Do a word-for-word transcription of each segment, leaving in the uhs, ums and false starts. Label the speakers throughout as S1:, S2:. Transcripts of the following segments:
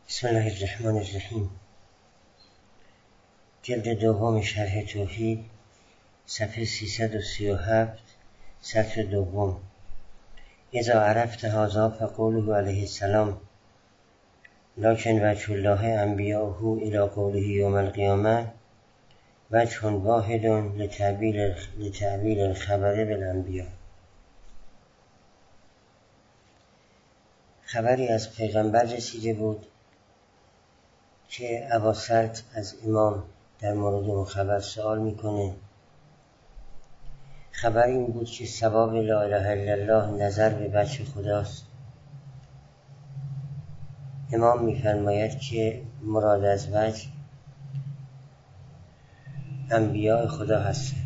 S1: بسم الله الرحمن الرحیم. جلد دوم شرح توحید، صفحه سیصد و سی و هفت، سطر دوم. اذا عرفت هذا فقوله علیه السلام لکن وجه الله انبیاءه الی قوله یوم القیامه وجه واحد لتعبیل لتعبیل الخبر بالانبیاء. خبری از پیغمبر رسیده بود که ابا سلط از امام در مورد اون خبر سوال میکنه. خبر این بود که ثواب لا اله الا الله نظر به بچه خداست. امام میفرماید که مراد از وجه انبیاء خدا هستند.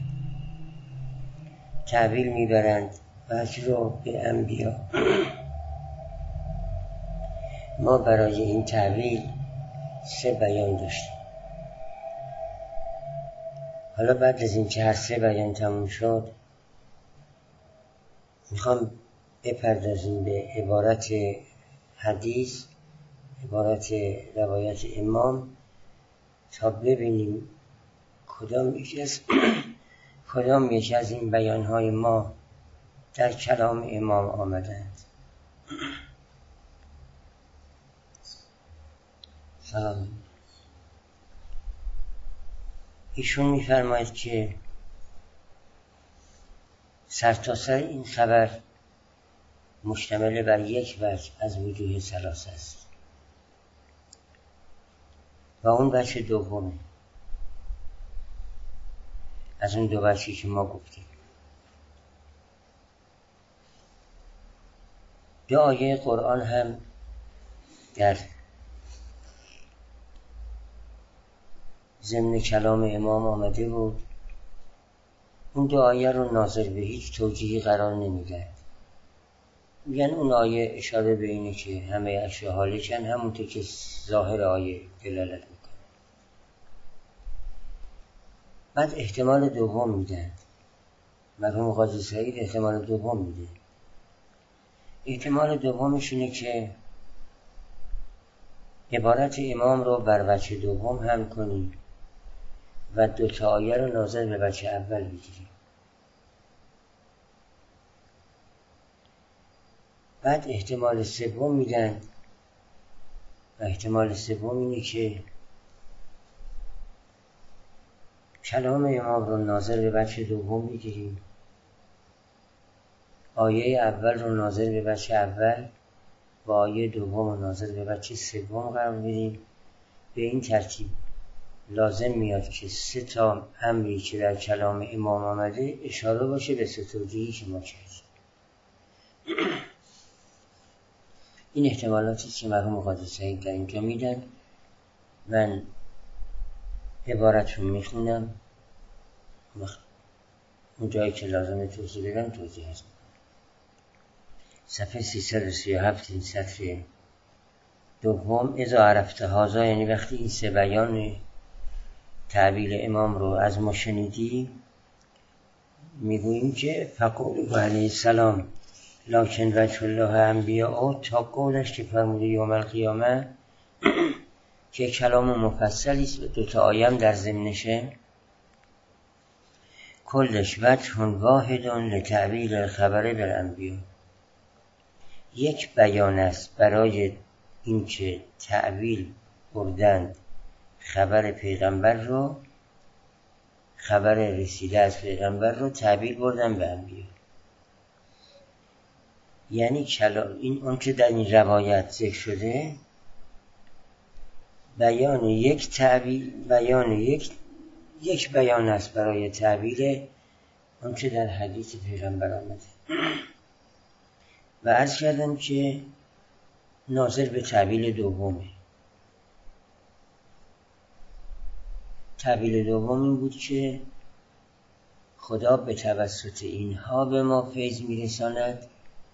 S1: تعبیل میبرند وجه رو به انبیاء. ما برای این تعبیل سه بیان داشتیم. حالا بعد از این که هر سه بیان تموم شد میخوام بپردازیم به عبارت حدیث، عبارت روایت امام، تا ببینیم کدام یکی از کدام یکی از این بیانهای ما در کلام امام آمدند. سلام. ایشون میفرماید که سرتاسر این خبر مشتمل بر یک وجه از وجوه ثلاثه است و اون وجه دومه از اون دو وجهی که ما گفتیم. دو آیه قرآن هم در ضمن کلام امام آمده بود. اون دو آیه رو ناظر به هیچ توجیهی قرار نمیدن. میگن اون آیه اشاره به اینه که همه اشیا هالکن، همونطور که ظاهر آیه دلالت میکنه. بعد احتمال دوم میدن. مرحوم قاضی سعید احتمال دوم میده. احتمال دومش اینه که عبارت امام رو بر وجه دوم هم کنیم و دو تا آیه رو ناظر به وجه اول بگیریم. بعد احتمال سوم میدن و احتمال سوم اینه که کلام امام رو ناظر به وجه دوم بگیریم، آیه اول رو ناظر به وجه اول و آیه دوم رو ناظر به وجه سوم قرار بدیم. به این ترتیب لازم میاد که سه تا امری که در کلام امام آمده اشاره باشه به سه توجیهی که ما کردیم. این احتمالاتی که مرحوم قاضی سعید در اینجا میدن. من عبارت رو میخونم، اون جایی که لازمه توضیح بدم توضیح هست. صفحه سیصد و سی و هفت، این سطر دوم. اذا عرفت هذا، یعنی وقتی این سه بیان تعبیل امام رو از ما شنیدی، میگوییم که فقوله علیه السلام لکن وجه الله انبیاء، تا قولش که فرموده یوم القیامه که کلام مفصلی است و دوتا آیم در ضمنشه. کلش وجه واحد لتعبیل الخبر بالانبیاء، یک بیان است برای اینکه تعبیل بردند خبر پیغمبر رو، خبر رسیده از پیغمبر رو تعبیل بردن به انبیاء. یعنی این اون که در این روایت ذکر شده بیان یک تعبیل، بیان یک یک بیان است برای تعبیل اون که در حدیث پیغمبر آمده. و عرض کردم که ناظر به تعبیل دومه. تعبیل دوم این بود که خدا به توسط اینها به ما فیض میرساند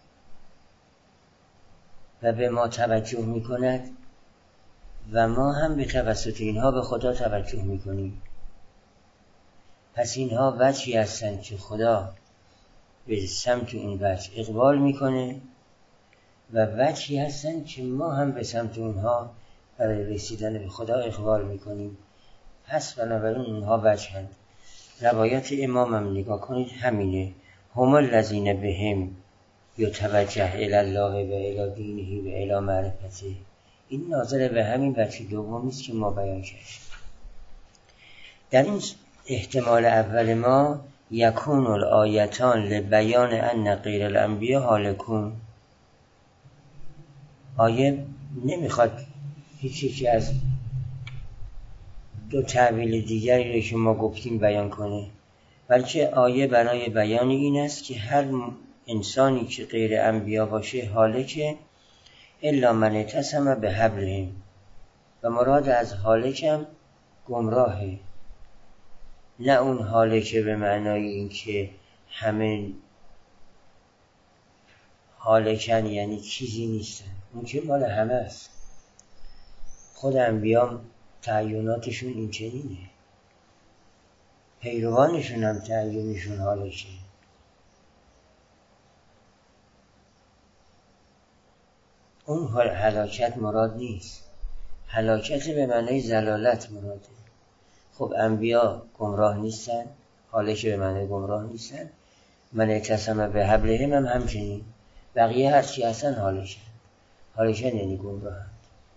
S1: و به ما توجه میکند و ما هم به توسط اینها به خدا توجه میکنیم. پس اینها وجهی هستند که خدا به سمت این وجه اقبال میکنه و وجهی هستند که ما هم به سمت اونها برای رسیدن به خدا اقبال میکنیم. پس بنابراین اونها وجهند. روایت امام هم نگاه کنید همینه، هم الذین بهم یتوجه الی الله و الی دینه و الی معرفته. این ناظر به همین بچه دومی است که ما بیان کردیم. در این احتمال اول ما یکون الآیتان لبیان ان غیر الانبیاء هالکون، آیه نمیخواد هیچ یکی از دو تعبیل دیگری رو که ما گفتیم بیان کنه، بلکه آیه برای بیان این است که هر انسانی که غیر انبیا باشه هالکه الا من اعتصم به حبلهم، و مراد از هالکم گمراهه، نه اون هالکه به معنای این که همه هالکن یعنی چیزی نیستن، اون که مال همه است. خود انبیام تعییناتشون این چنینه، پیروانشون هم تعیینشون هالکه. اون هلاکت مراد نیست، هلاکت به معنای زلالت مراده. خب انبیا گمراه نیستن، هالکه به معنای گمراه نیستن، من اعتصم به حبلهم هم همچنین، بقیه هرچی هستن هالکن، هالکن یعنی گمراهند.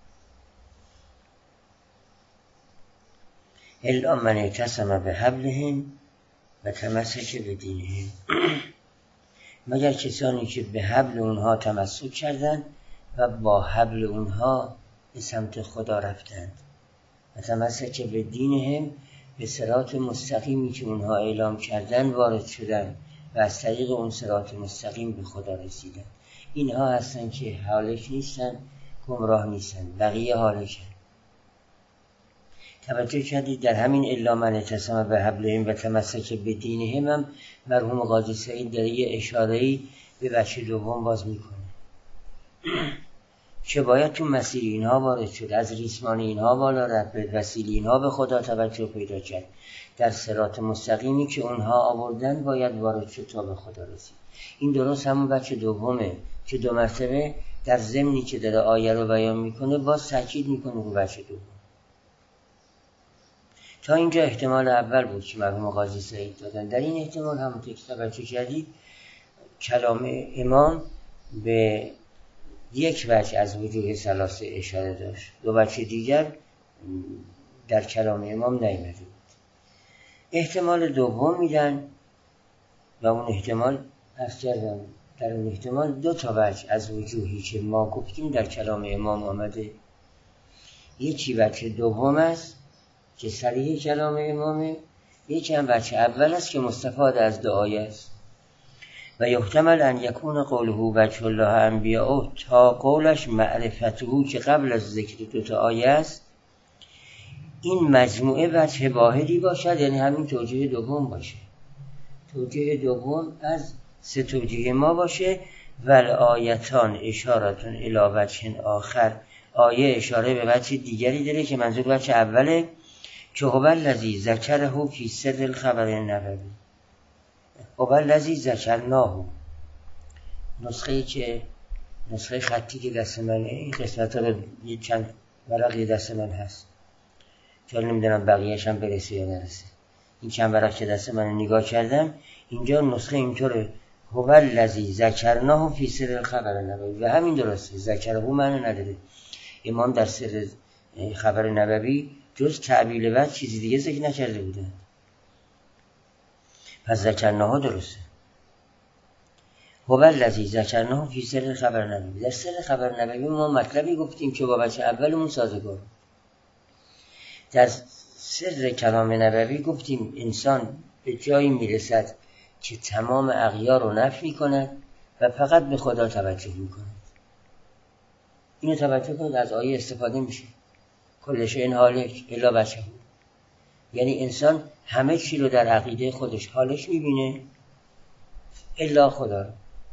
S1: الا من اعتصم به حبلهم و تمسک به دینهم، مگر کسانی که به حبل اونها تمسک کردند و با حبل اونها به سمت خدا رفتند. و تمسک به دینهم، به صراط مستقیمی که اونها اعلام کردن وارد شدن و از طریق اون صراط مستقیم به خدا رسیدن. اینها هستن که هالک نیستن، گمراه نیستن، بقیه هالکن. توجه کردید در همین الا من اعتصم به حبلهم و تمسک به دینهم هم مرحوم قاضی سعید در یه اشاره‌ای به بچه دوم باز میکنه که باید تو مسیر اینها وارد شد، از ریسمان اینها بالا رفت، به وسیله اینها به خدا توجه پیدا کرد، در صراط مستقیمی که اونها آوردن باید وارد شد تا به خدا رسید. این درست همون بچه دومه که دو مرتبه در ضمنی که داره آیه رو بیان میکنه باز تاکید میکنه رو بچه دوم. تا اینجا احتمال اول بود که مرحوم قاضی سعید دادن. در این احتمال همونطور که توجه کردید کلام امام به یک وجه از وجوه ثلاثه اشاره داشت، دو وجه دیگر در کلام امام نیامده بود. احتمال دوم میدن و اون احتمال عرض کردم در اون احتمال دو تا وجه از وجوهی که ما گفتیم در کلام امام آمده. یکی وجه دوم است که صریح کلام امامه، یکی هم وجه اول است که مستفاد از دعای است. و یحتمل ان یکون قوله وجه الله انبیاء تا قولش معرفته که قبل از ذکر دو تا آیه است، این مجموعه وجه واحدی باشد، یعنی همین توجیه دوم باشه، توجیه دوم از سه توجیه ما باشه. والآیتان اشارتون الی وجه آخر، آیه اشاره به وجه دیگری داره که منظور وجه اوله، که هو الذی ذکره فی سر الخبر النبوی، هو الذی ذکرناه. نسخه‌ای که نسخه خطی که دست منه، این قسمت ها رو یه چند ورقی دست من هست، چون نمیدونم بقیه‌اش هم برسه یا نرسه. این چند ورق که دست من نگاه کردم اینجا نسخه اینطوره، هو الذی ذکرناه فی سر الخبر النبوی، و همین درسته، ذکره معنی نداره. امام در سر خبر نبوی جز تعبیل وجه چیزی دیگه ذکر نکرده بودن، پس ذکرناها درسته. هو الذی ذکرناه فی سر خبر نبوی، در سر خبر نبوی ما مطلبی گفتیم که با بچه اولمون سازگار. در سر کلام نبوی گفتیم انسان به جایی میرسد که تمام اغیار رو نفی میکند و فقط به خدا توجه میکند. اینو توجه کنید، از آیه استفاده میشه، کل شیء هالک الا وجهه، یعنی انسان همه چی رو در عقیده خودش حالش میبینه الا خدا رو،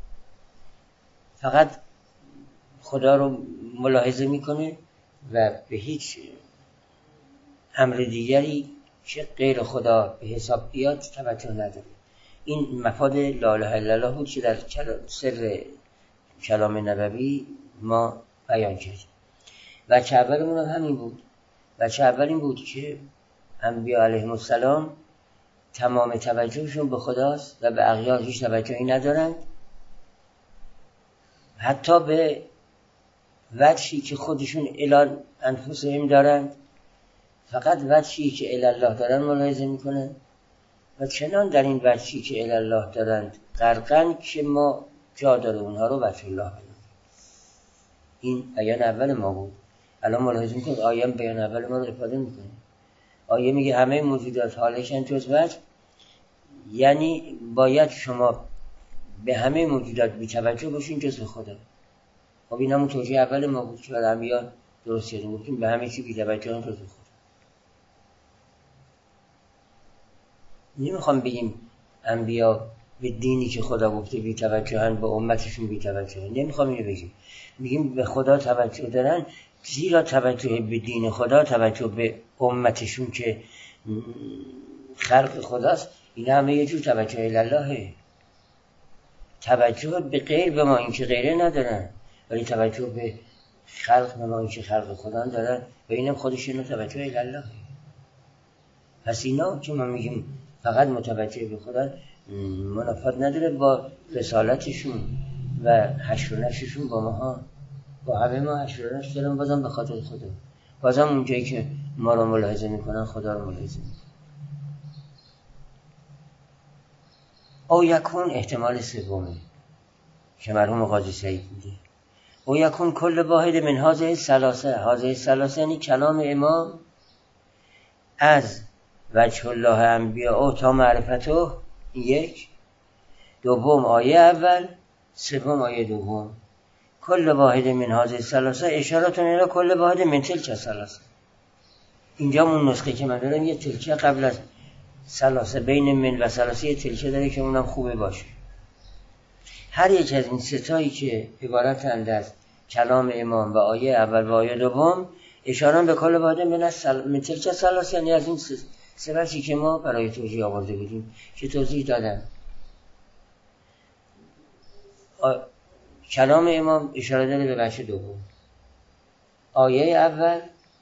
S1: فقط خدا رو ملاحظه میکنه و به هیچ امر دیگری که غیر خدا به حساب بیاد توجه نداره. این مفاد لا اله الا الله بود که در سر کلام نبوی ما بیان کردیم. وجه اولمون هم همین بود. وجه اول این بود که انبیا علیهم السلام تمام توجهشون به خداست و به اغیار هیچ توجهی ندارند، حتی به وجهی که خودشون الی انفسهم دارند، فقط وجهی که الی الله دارند ملاحظه میکنند و چنان در این وجهی که الی الله دارند غرقن که ما جا داره اونها رو وجه الله بدونیم. این بیان اول ما بود. الان ملاحظه میکنید آیه بیان اول ما رو افاده میکنه. آیه میگه همه موجودات حالشن جز وجه، یعنی باید شما به همه موجودات بی‌توجه باشین جز به خدا. خب این همون توجیه اول ما بود که برای انبیا درست کردیم، گفتیم به همه چی بی‌توجه هم جز به خدا. نمیخوام بگیم انبیا به دینی که خدا گفته بی‌توجهن، به امتشون بی‌توجهن، نمیخوام اینو بگیم. میگیم به خدا توجه دارن، زیرا توجه به دین خدا، توجه به امتشون که خلق خداست، این همه یه جور توجه الاللهه. توجه به غیر به ما این که غیره ندارن، ولی توجه به خلق به ما این که خلق خدا دارن و اینم خودش اینو توجه الاللهه. پس اینا که ما میگیم فقط متوجه به خدا، منافات نداره با رسالتشون و حشر و نشرشون با ماها. با همه ما حشر و نشر دارن، بازم به خاطر خدا، بازم اونجایی که ما رو ملاحظه میکنن خدا رو ملاحظه میکنن. او یکون احتمال سومه که مرحوم قاضی سعید میده. او یکون کل واحد من هذه الثلاثه، هذه الثلاثه یعنی کلام امام از وجه الله انبیاء تا معرفته، یک. دوم آیه اول، سوم آیه دوم. کل واحد من هذه الثلاثه اشارتون الی کل واحد من تلک الثلاثه. اینجا اون نسخه که من دارم یه تلکه قبل از ثلاثه، بین من و ثلاثه تلکه داره که اونم خوبه باشه. هر یک از این ستایی که عبارتند از کلام امام و آیه اول و آیه دوم اشاره به کل واحد من تلک الثلاثه، یعنی از این سه بخشی که ما برای توضیح آورده بودیم که توضیح دادم. آ... کلام امام اشاره داره به بخش دوم، آیه اول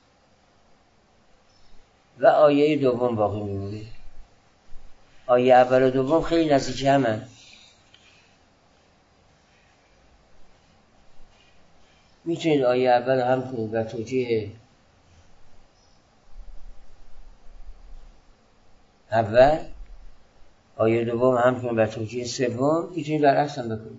S1: و آیه دوم باقی میمونه. آیه اول و دوم خیلی نزدیک همن. میتونید آیه اول هم کنید و توجیه اول، آیه دوم هم کنید و توجیه سوم، میتونید برعکس هم بکنید.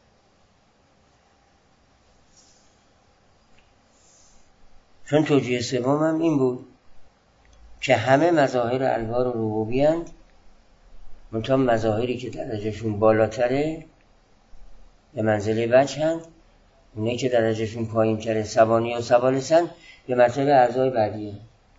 S1: چون توجیه سوم هم این بود که همه مظاهر انوار و ربوبی‌اند، منتها مظاهری که درجهشون بالاتره به منزله وجهند، اونایی که درجهشون پایین تره سبانی و سبالسن به مرتبه اعضای بعدیه.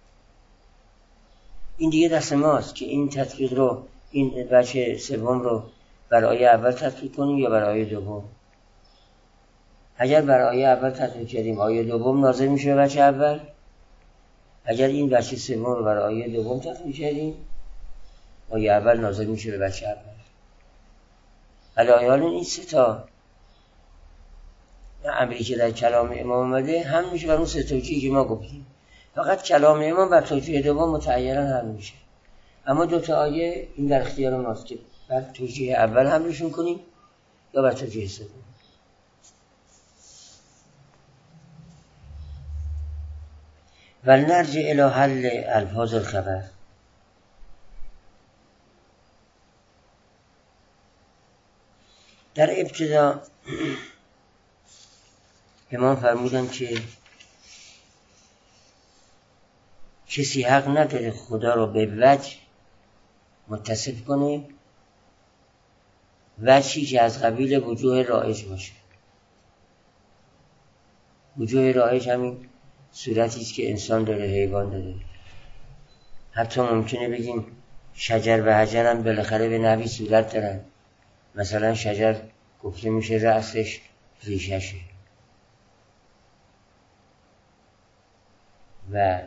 S1: این دیگه دست ماست که این تطبیق رو، این وجه سوم رو برای آیه اول تطبیق کنیم یا برای آیه دوم. اگر برای آیه اول تطبیق کردیم آیه دوم نازل میشه به وجه اول، اگر این وجه سوم رو برای آیه دوم تطبیق کردیم آیه اول نازل میشه به وجه اول. علایال این سه تا امری که در کلام امام اومده هم میشه بر اون سه توجیهی که ما گفتیم، فقط کلام امام بر توجیه دوم متعینا هم میشه. اما دو تا آیه این در اختیار ماست که بر توجیه اول حملشون کنیم یا بر توجیه سوم. و نرجع الی حل الفاظ الخبر. در ابتدا امام فرمودن که کسی حق نداره خدا رو به وجه متصف کنه، وجهی که از قبیل وجوه رایج باشه. وجوه رایج همین صورتی است که انسان داره، حیوان داره. حتی ممکنه بگیم شجر و حجر هم بالاخره به نحوی صورت دارن. مثلا شجر گفته میشه رأسش ریششه و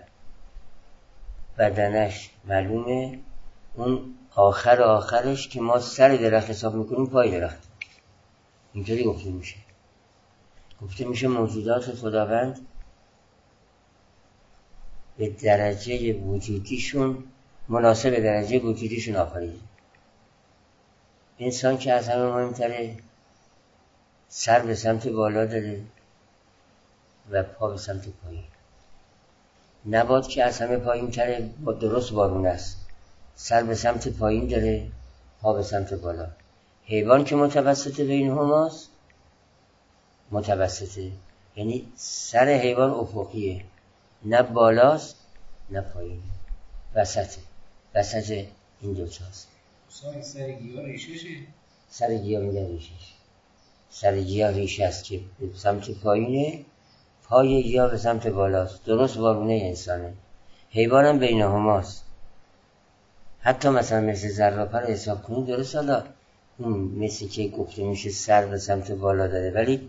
S1: بدنش معلومه، اون آخر آخرش که ما سر درخت حساب میکنیم پای درخت. اینطوری گفته میشه. گفته میشه موجودات خداوند به درجه وجودیشون مناسب درجه وجودیشون آفریده. انسان که از همه مهمتره سر به سمت بالا داره و پا به سمت پایین. نبات که از همه پایین تره با درست بارون است، سر به سمت پایین داره پا به سمت بالا. حیوان که متوسط بین هماست، متوسطه یعنی سر حیوان افقیه، نه بالاست نه پایین، وسطه، وسط این دوتاست.
S2: سر گیاه ریششه؟
S1: سر گیاه میگن ریشش. سر گیاه ریشه است که به سمت پایینه، پای گیاه به سمت بالاست، درست بارونه انسانه. حیوان هم بین هماست. حتی مثلا مثل زرافه رو حساب کنید، درست حالا اون مثل که گفته میشه سر به سمت بالا داره، ولی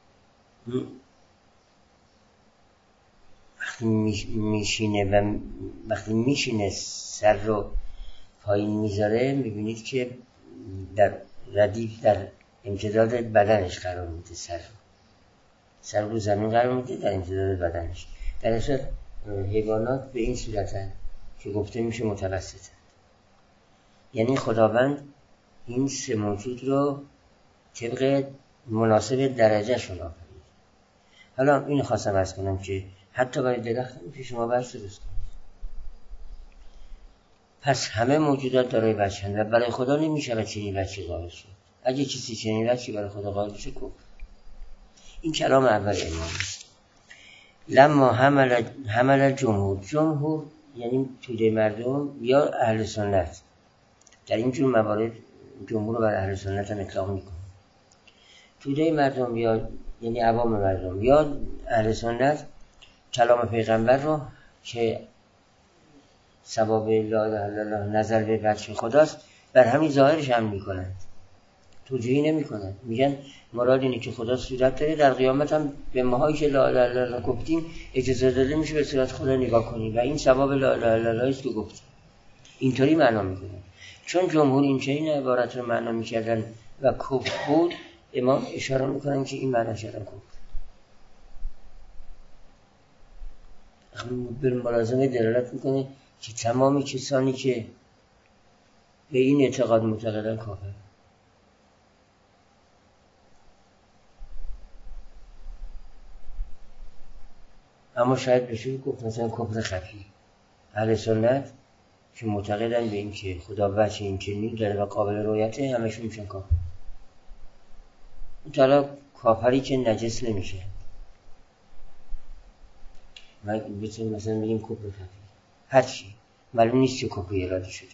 S1: وقتی میشینه و وقتی میشینه سر رو پایین میذاره، میبینید که در ردیف در امتداد بدنش قرار میده. سر سر رو زمین قرار میده در امتداد بدنش. در اصل حیوانات به این صورتن که گفته میشه متوسطن. یعنی خداوند این سه موجود رو طبق مناسب درجه شون آفرید. حالا این خواستم عرض کنم که حتی برای درخت که شما برش درست کنید. پس همه موجودات دارای بچه‌اند و برای خدا نمیشه و چنین بچه قائل شد. اگه کسی چنین بچه برای خدا قائل شه کفر. این کلام اول امام. لما حمل حمل جمهور، جمهور یعنی توده مردم یا اهل سنت. در این جور موارد جمهور رو بر اهل سنت هم اطلاق میکنه. توده مردم یا یعنی عوام مردم یا اهل سنت کلام پیغمبر رو که ثواب لا اله الا الله نظر به بچه خداست بر همین ظاهرش هم میکنند، توجیهی نمیکنند. میگن مراد اینه که خدا صورت داره، در قیامت هم به ماهایی که لا اله الا الله گفتیم اجازه داده میشه به صورت خدا نگاه کنیم و این ثواب لا اله الا الله است که گفتیم. اینطوری معنا میکنن. چون جمهور این چنین عبارت رو معنا میکردن و کفر بود، امام اشاره میکنن که این معنا شده کفر. بر ملازمه دلالت میکنه که تمامی کسانی که به این اعتقاد معتقدن کافر. اما شاید بشه گفت مثلا کفر خفی. اهل سنت که معتقدن به این که خدا بچه این چنین داره و قابل رویته، همشون میشن کافر. اون کافری که نجس نمیشه. من بتونیم مثلا بگیم کفر خفی. هرچی معلوم نیست که کفر اراده شده.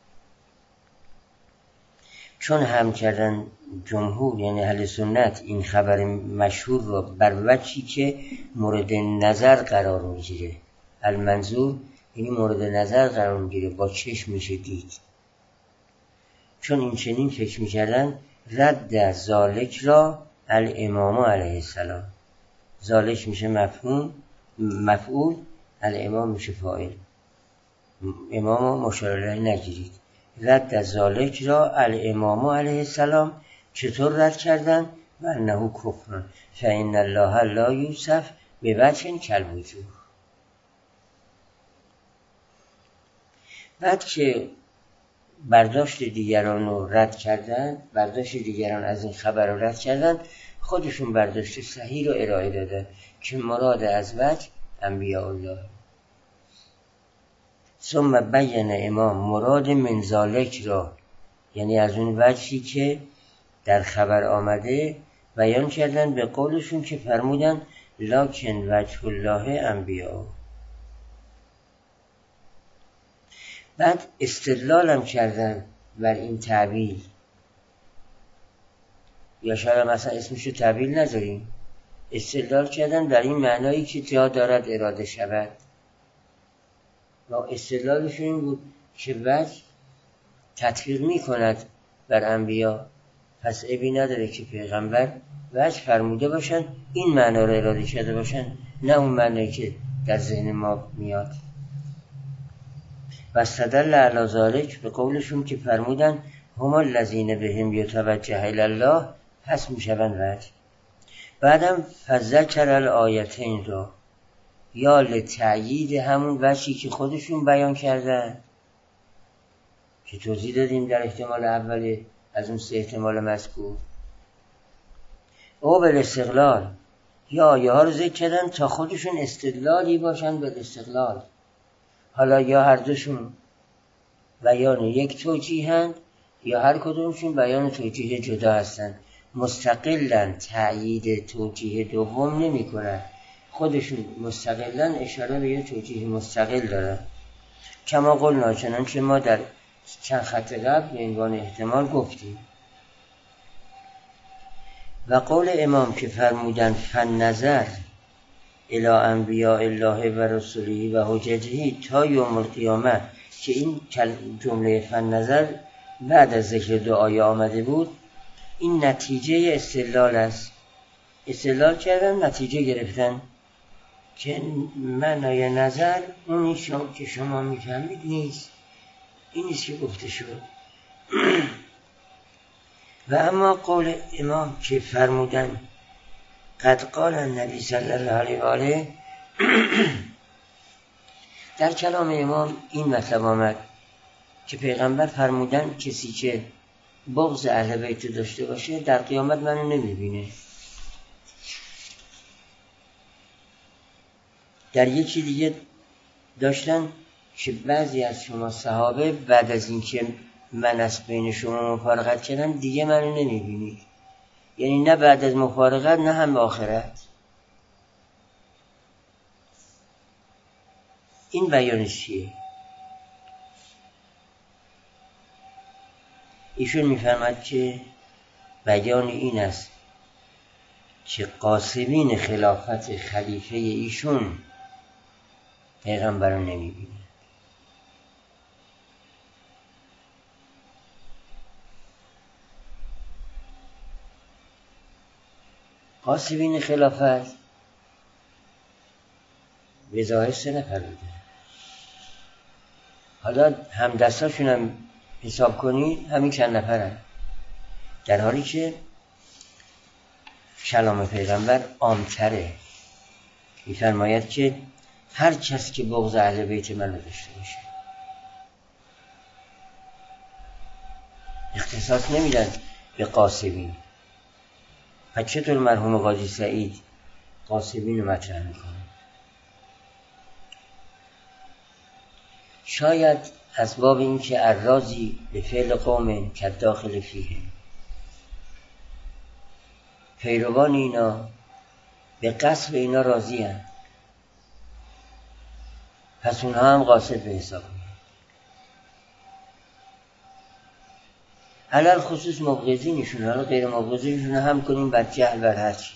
S1: چون هم کردن جمهور یعنی اهل سنت این خبر مشهور رو بر وجهی که مورد نظر قرار میگیره، المنظور یعنی مورد نظر قرار میگیره، با چشم میشه دید. چون این چنین فکر میکردن رد ذالک را الامام علیه السلام. ذالک میشه مفهوم مفعول، الامام میشه فاعل. امام مشار الیه نگیرید. رد ذالک را الامام علیه السلام چطور رد کردن؟ و انه کفر فان الله لا یوصف بوجه کالوجوه. بعد که برداشت دیگران رو رد کردن، برداشت دیگران از این خبر رو رد کردن، خودشون برداشت صحیح رو ارائه دادن که مراد از وجه انبیاء الله. ثم بین امام مراد من ذالک را، یعنی از اون وجهی که در خبر آمده بیان کردن به قولشون که فرمودن لکن وجه الله انبیاء. بعد استدلال هم کردن بر این تعبیل، یا شاید مثلا اسمشو تعبیل نذاریم، استدلال کردن بر این معنایی که جا دارد اراده شود. و استدلالشون این بود که وجه تطبیق می کند بر انبیا، پس عیبی نداره که پیغمبر وجه فرموده باشن، این معنا رو اراده کرده باشن، نه اون معنایی که در ذهن ما میاد. و استدل علی ذالک به قولشون که فرمودن هم الذین بهم یتوجه الی الله، پس میشون وجه. بعدم فذکر الآیتین را، یا لتأیید همون وجهی که خودشون بیان کردن که توضیح دادیم در احتمال اول از اون سه احتمال مذکور، او به استقلال یا آیه ها رو ذکر کردن تا خودشون استدلالی باشن به استقلال. حالا یا هر دوشون بیان یک توجیه هستند یا هر کدومشون بیان توجیه جدا هستند، مستقلن تأیید توجیه دوم نمی کنن، خودشون مستقلن اشاره به یه توجیه مستقل دارن. کما قلنا، چنانچه ما در چند خط قبل به عنوان احتمال گفتیم. و قول امام که فرمودن فن نظر الی انبیاء الله و رسوله و حجته تا یوم القیامه، که این جمله فن نظر بعد از ذکر دو آیه آمده بود، این نتیجه استدلال است. استدلال کردن، نتیجه گرفتن که معنای نظر اونی شما که شما میفهمید نیست، این نیست که گفته شد. و اما قول امام که فرمودن قد قال النبی صلی الله علیه و آله، در کلام امام این مطلب آمد که پیغمبر فرمودن کسی که بغض اهل بیت داشته باشه در قیامت منو نمیبینه. در یکی دیگه داشتن که بعضی از شما صحابه بعد از اینکه من از بین شما مفارقت کردم دیگه منو نمیبینید، یعنی نه بعد از مفارقت نه هم آخرت. این بیانش چیه؟ ایشون میفرماد که بیان این است که قاسمین خلافت خلیفه ایشون پیغمبر رو نمیبینه. قاسمین خلافت به ظاهر سه نفر بوده، حالا هم دستاشون هم حساب کنی همین چند نفرن، در حالی که کلام پیغمبر عام‌تره. می‌فرماید که هر کس که بغض اهل بیت من رو داشته باشه، اختصاص نمیدن به قاسمین. پس چطور مرحوم قاضی سعید قاسمین رو مطرح میکنه؟ شاید از باب این که الرازی به فعل قوم که داخل فیه، پیروان اینا به قصد اینا راضی هستند، پس اونها هم قاصد به حساب میاد. علل خصوص مبغضینشون، حالا غیر مبغضینشون هم کنیم بر جهل بر هرچی.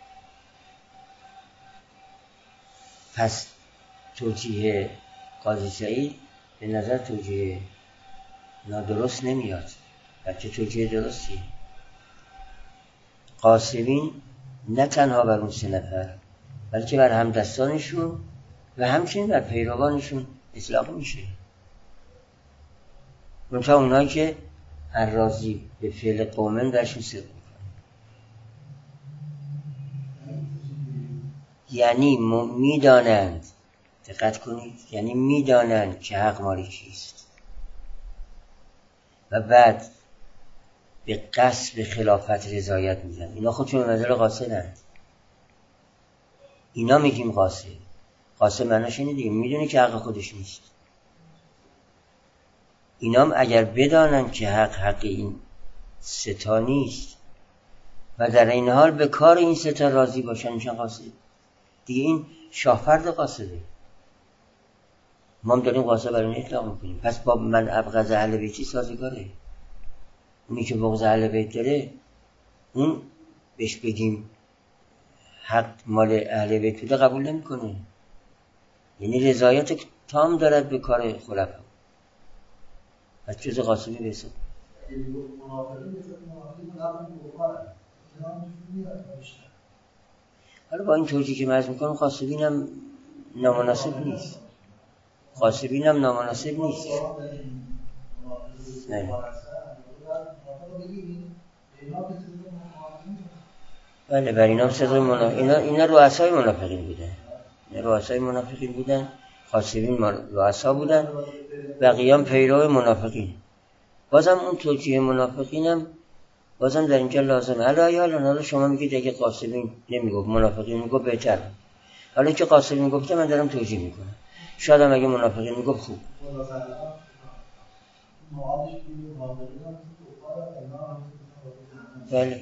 S1: پس توجیه قاضی سعید به نظر توجیه نادرست نمیاد، بلکه توجیه درستیه. قاسمین نه تنها بر اون سه نفر بلکه بر همدستانشون و همچنین بر پیروانشون اطلاق میشه. منتها اونایی که الرازی به فعل قومن درشون صدق میکنه، یعنی میدانند، دقت کنید، یعنی میدانند که حق مال کیست و بعد به قصد خلافت رضایت میدن. اینا خودشون به نظر قاصدند، اینا میگیم قاصد. قاصد معناش اینه دیگه، میدونه که حق خودش نیست. اینام اگر بدانن که حق حق این ستا نیست و در این حال به کار این ستا راضی باشن، میشن قاصد دیگه. این شاهفرد قاصده، ما هم داریم قاصد برای این اطلاق میکنیم. پس با من ابغض اهل بیتی سازگاره. اونی که بغض اهل بیت داره، اون بهش بگیم حق مال اهل بیت بوده قبول نمیکنه، یعنی رضایت تام دارد به کار خلفا، پس جز قاسمی بسد. حالا با این توجیه که مرز میکنم قاسمین هم نامناسب نیست، قاسمین هم نامناسب نیست. نه بله، بر اینا صدق منافق، اینا, اینا رؤسای منافقین بوده، رؤسای منافقین بودن، خاصبین رؤسا بودن، بقیه پیرو منافقین. بازم اون توجیه منافقین هم بازم در اینجا لازمه. حالا یا حالا شما میگید اگه قاسمین نمیگفت منافقین میگفت بهتر. حالا که قاسمین میگفته من دارم توجیه میکنم. شاید هم اگه منافقین میگفت خوب. بله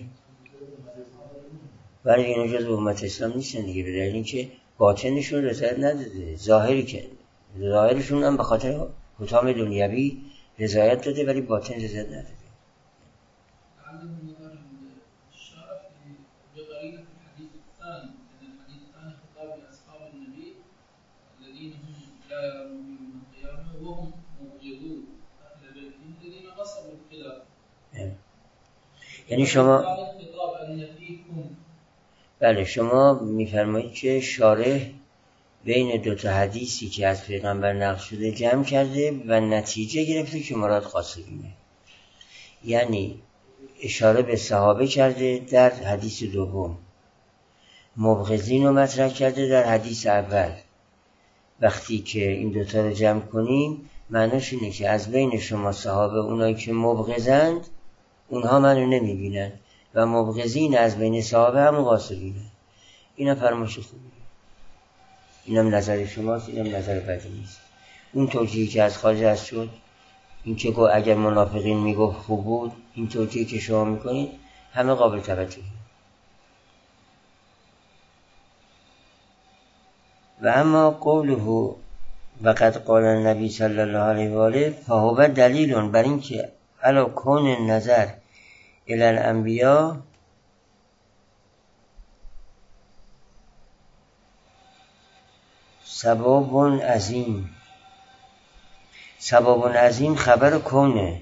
S1: ولی این جزء امت اسلام نیستن دیگه، به دلیل اینکه باطنشون رضایت نداده، ظاهری که ظاهرشون هم به خاطر حطام دنیوی رضایت داده ولی باطن رضایت نداده. یعنی شما بله شما میفرمایید که شارح بین دو تا حدیثی که از پیغمبر نقل شده جمع کرده و نتیجه گرفته که مراد قاسمینه. یعنی اشاره به صحابه کرده در حدیث دوم، مبغضین رو مطرح کرده در حدیث اول. وقتی که این دوتا رو جمع کنیم معناش اینه که از بین شما صحابه اونایی که مبغضند اونها منو نمیبینن و مبغضین از بین صحابه هم قاسمینه. اینا فرمایش خوبیه، اینم نظر شماست، اینم نظر بدی نیست. اون توجیهی که از خارج از شد این که گو اگر منافقین میگفت خوب بود، این توجیهی که شما میکنید همه قابل توجهه. و اما قوله وقد قال النبی صلی الله علیه و آله فهو دلیل بر این که علی کون نظر الی الانبیاء سبب عظیم. سبب عظیم خبر کونه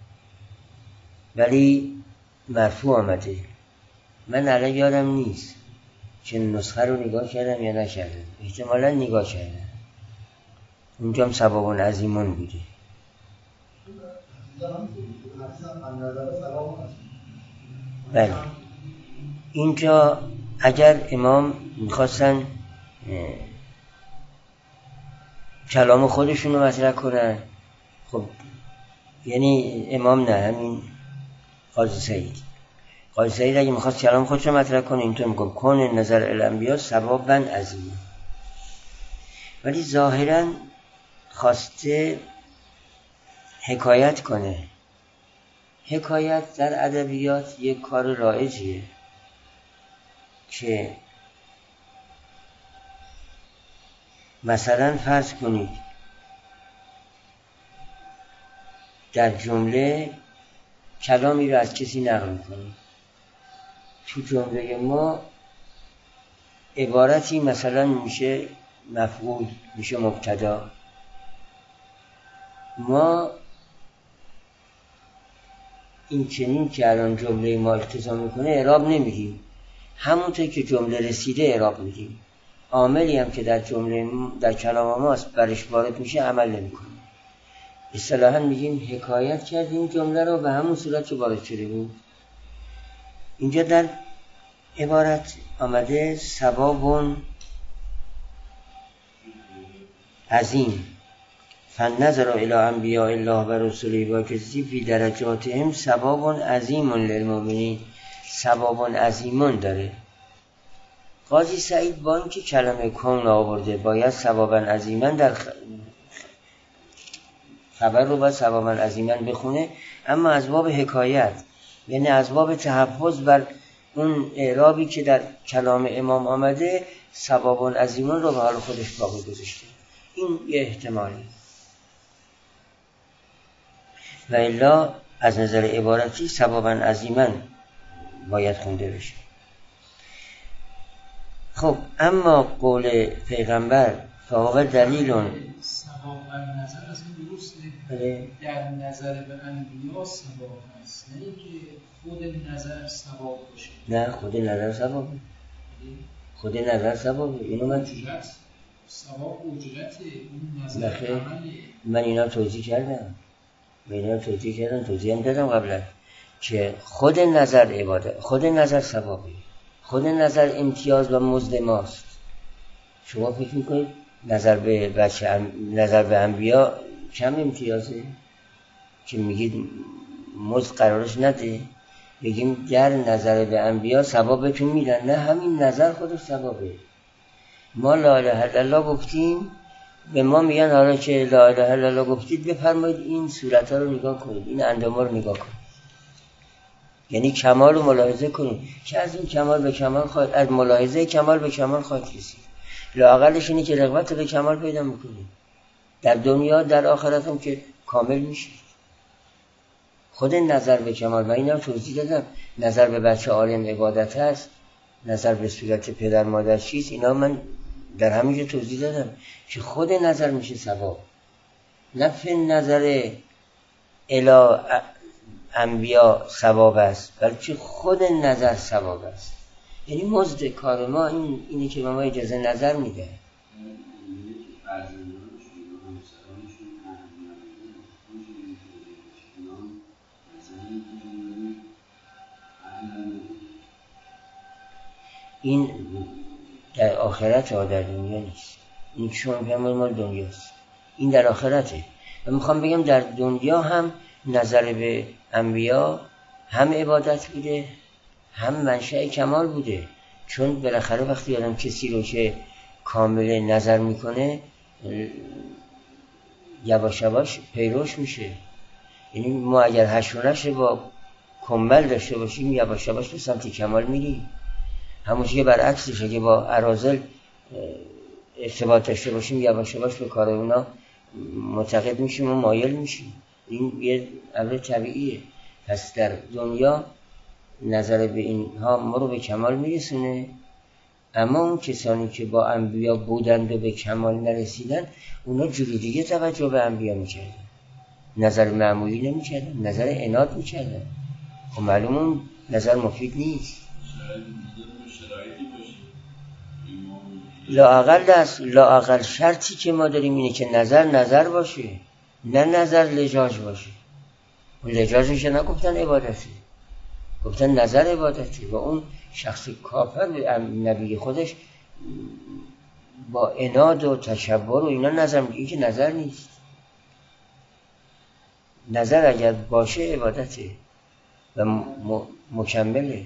S1: ولی مرفوع آمده. من الان یادم نیست که نسخه رو نگاه کردم یا نکردم، احتمالا نگاه کردم، اونجا هم سبب عظیمون بوده. بله اینجا اگر امام میخواستن کلام خودشون رو مطرح کنن، خب یعنی امام نه، همین قاضی سعید قاضی سعید اگه میخواست کلام خودش رو مطرح کنه اینطور میگم کون نظر الانبیا ثوابا عظیم. ولی ظاهرا خواسته حکایت کنه. حکایت در ادبیات یک کار رایجیه که مثلا فرض کنید در جمله کلامی رو از کسی نقل می‌کنید. تو جمله ما عبارتی مثلا میشه مفعول، میشه مبتدا. ما این چنین که الان جمله ما اقتضا میکنه اعراب نمیدیم، همونطور که جمله رسیده اعراب میدیم. عاملی هم که در جمله در کلام ماست برش وارد میشه عمل نمیکنه. اصطلاحاً میگیم حکایت کردیم جمله رو به همون صورت که وارد شده بود. اینجا در عبارت آمده ثواب عظیم فالنظر الی انبیاء الله و رسوله و کسی فی درجاتهم ثواب عظیم للمؤمنین. ثواب عظیمون داره. قاضی سعید با اینکه کلمه کون آورده باید ثوابا عظیما در خبر رو باید ثوابا عظیما بخونه، اما از باب حکایت، یعنی از باب تحفظ بر اون اعرابی که در کلام امام آمده، ثوابا عظیما رو به حال خودش باقی گذاشته. این یه احتمالی. و الا از نظر عبارتی ثوابا عظیما باید خونده بشه. خب اما قول پیغمبر فهو دلیل
S2: ثواب نظر اصلا درسته، در نظر به انبیا ثواب هست، نه اینکه خود نظر ثواب باشه.
S1: نه خود نظر ثوابه، خود نظر ثوابه. اینو من
S2: ثواب اجرته، این نظر عمله.
S1: من اینا توضیح کردم، من اینا توضیح کردم، توضیح هم دادم قبلا که خود نظر عبادت، خود نظر ثوابه، خود نظر امتیاز و مزد ماست. شما فکر میکنید نظر به بچه نظر به انبیا کم امتیازه که میگید مزد قرارش نده؟ بگیم در نظر به انبیا ثوابتون میدن. نه، همین نظر خودش ثوابه. ما لا اله الا الله گفتیم، به ما میگن حالا که لا اله الا الله گفتید بفرمایید این صورت‌ها رو نگاه کنید، این اندام‌ها رو نگاه کنید، یعنی کمال رو ملاحظه کنید که از این کمال به کمال خواهید، از ملاحظه کمال به کمال خواهید رسید. لااقلش اینه که رغبت به کمال پیدا میکنید در دنیا، در آخرت هم که کامل میشید. خود نظر به کمال، و اینا توضیح دادم، نظر به بچه عالم عبادت هست، نظر به صورت پدر مادر چیست، اینا من در همینجا توضیح دادم که خود نظر میشه ثواب. نه نظر الی انبیا ثواب است، بلکه خود نظر ثواب است. یعنی مزد کار ما این اینه که به ما اجازه نظر میده. این در آخرت ها، در دنیا نیست. این چون پیامبر مال دنیاست، این در آخرته. و میخوام بگم در دنیا هم نظر به انبیا هم عبادت بوده، هم منشأ کمال بوده. چون بالاخره وقتی آدم کسی رو که کامل نظر میکنه یواش یواش پیروش میشه. یعنی ما اگر هشونش با کمل داشته باشیم یواش یواش به سمت کمال میریم. همونجوری که برعکسش اگه با اراذل ارتباط داشته باشیم یواش یواش به کار اونا معتقد میشیم و مایل میشیم. این یه امر طبیعیه. پس در دنیا نظر به اینها ما رو به کمال میرسونه، اما اون کسانی که با انبیا بودند و به کمال نرسیدن اونا جوری دیگه توجه به انبیا میکردن، نظر معمولی نمیکردن، نظر عناد میکردن. خب معلوم اون نظر مفید نیست. لااقل است، لااقل شرطی که ما داریم اینه که نظر نظر باشه، نه نظر لجاج باشه. اون لجاجش نگفتن عبادتی، گفتن نظر عبادتی. و اون شخص کافر به نبی خودش با عناد و تکبر و اینا نظر میگه، این که نظر نیست. نظر اگر باشه عبادته و م- مکمله.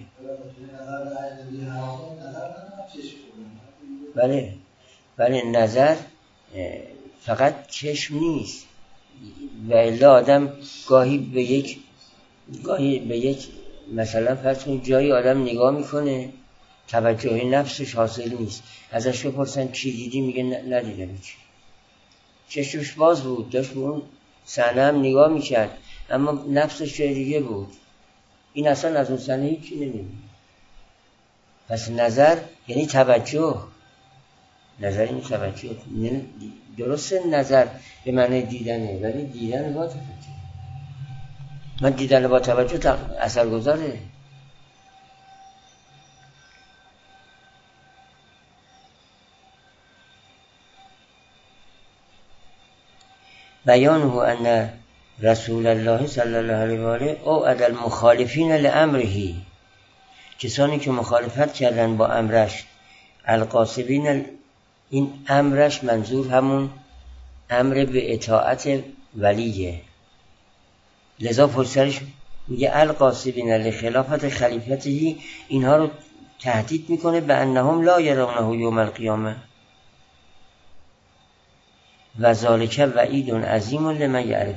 S1: بله بله، نظر فقط چشم نیست. و الا آدم گاهی به یک گاهی به یک مثلا فرض کنید جایی آدم نگاه میکنه توجه نفسش حاصل نیست، ازش بپرسن چی دیدی میگه ندیدم چی. چشمش باز بود، داشت به اون صحنه هم نگاه میکرد، اما نفسش جای دیگه بود. این اصلا از اون صحنه هیچی نمیدونه. پس نظر یعنی توجه. نظر یعنی توجه. درسته نظر به معنی دیدنه، ولی دیدن با توجه. من دیدن با توجه اثر گذاره. بیانه ان رسول الله صلی الله علیه و آله او عدل مخالفین لامره، کسانی که مخالفت کردن با امرش، القاسبین، این امرش منظور همون امر به اطاعت ولیه. لذا پشترش میگه القاسبین لخلافت خلیفته، اینها رو تهدید میکنه به انهم لا یرونه یوم القیامه و ذالک وعید عظیم لمن یعرف.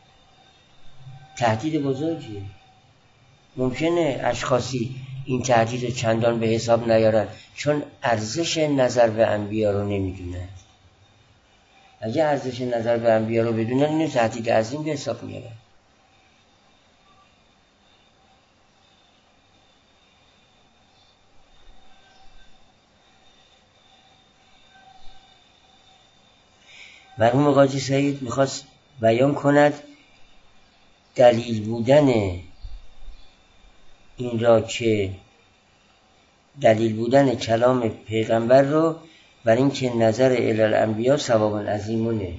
S1: تهدید بزرگیه. ممکنه اشخاصی این تهدید چندان به حساب نیارن چون ارزش نظر به انبیا رو نمیدونن. اگه ارزش نظر به انبیا رو بدونن اینو تهدید عظیم به حساب میارن. مرحوم قاضی سعید میخواست بیان کند دلیل بودن این را که دلیل بودن کلام پیغمبر رو بر این که نظر الی الانبیا ثواب عظیمونه.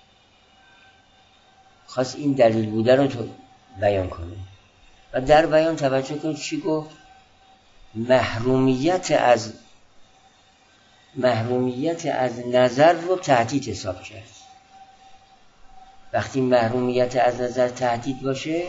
S1: خواست این دلیل بودن رو تو بیان کنه و در بیان توجه کن چی گفت؟ محرومیت از محرومیت از نظر رو تهدید حساب کرد. وقتی محرومیت از نظر تهدید باشه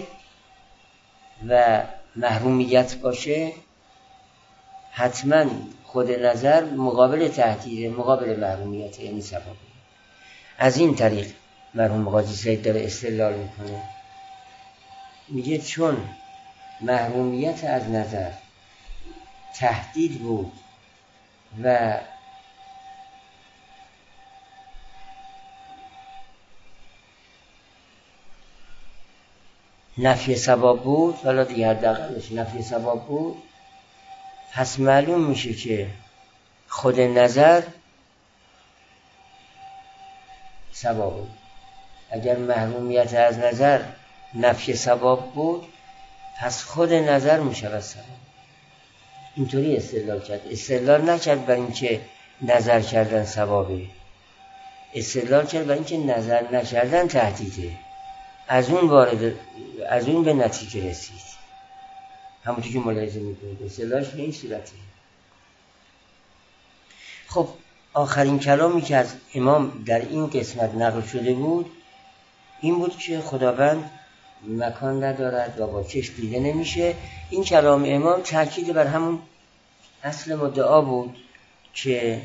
S1: و محرومیت باشه، حتما خود نظر مقابل تهدید، مقابل محرومیت، یعنی سبب. از این طریق مرحوم قاضی سعید داره استدلال میکنه، میگه چون محرومیت از نظر تهدید بود و نفی ثواب بود، حالا دیگه حداقلش نفی ثواب بود، پس معلوم میشه که خود نظر ثواب بود. اگر محرومیت از نظر نفی ثواب بود، پس خود نظر میشه ثواب. اینطوری استدلال کرد. استدلال نکرد بر اینکه نظر کردن ثوابه، استدلال کرد بر اینکه نظر نکردن تهدیده. از اون وارد از اون به نتیجه رسید. همونطور که ملاحظه میکنید استدلالش به این صورته. خب آخرین کلامی که از امام در این قسمت نقل شده بود این بود که خداوند مکان ندارد و با چشم دیده نمیشه. این کلام امام تاکید بر همون اصل مدعا بود که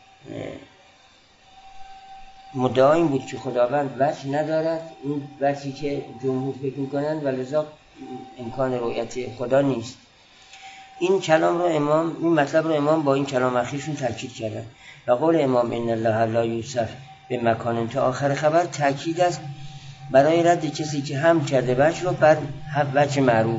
S1: مدعا این بود که خداوند وجه ندارد، اون وجهی که جمهور فکر میکنن و لذا امکان رؤیت خدا نیست. این کلام رو امام این مطلب رو امام با این کلام اخیرشون تاکید کردن و قول امام ان الله لا یوصف به مکان تا آخر خبر تاکید است برای رد کسی که هم کرده وجه رو بر وجه معروف،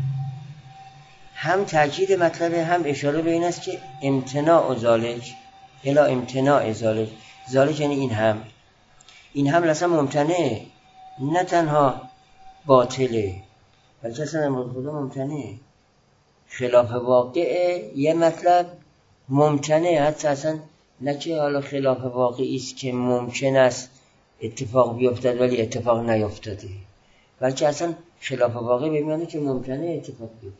S1: هم تاکید مطلب هم اشاره به این است که امتناع ذالک الا امتناع ذالک، ذالک یعنی این هم این هم اصلا ممتنعه، نه تنها باطله بلکه اصلا امر خدا ممتنعه. خلاف واقعه یه مطلب ممتنعه، حتی اصلا نه که حالا خلاف واقعی است که ممکن است اتفاق بیفتد ولی اتفاق نیفتاده، بلکه اصلا خلاف واقع بمیانه که ممکنه اتفاق بیفتد.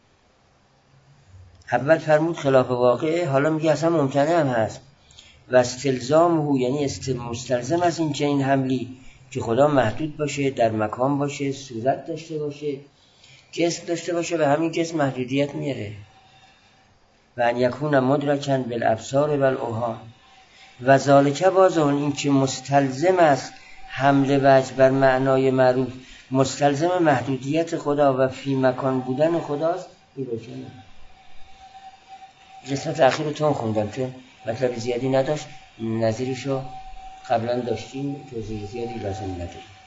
S1: اول فرمود خلاف واقع، حالا میگه اصلا ممکنه هم هست. و استلزامه یعنی مستلزم از این چنین حملی که خدا محدود باشه، در مکان باشه، صورت داشته باشه، جسم داشته باشه، به همین جسم محدودیت میاره. و ان یکون مدرکن بالابصار والاوهام و ذالک واضح، این که مستلزم است حمل وجه بر معنای معروف، مستلزم محدودیت خدا و فی مکان بودن خداست. این روشنه. قسمت اخیر رو تون خوندم چون مطلب زیادی نداشت، نظیرشو قبلا داشتیم، توضیح زیادی لازم نداریم.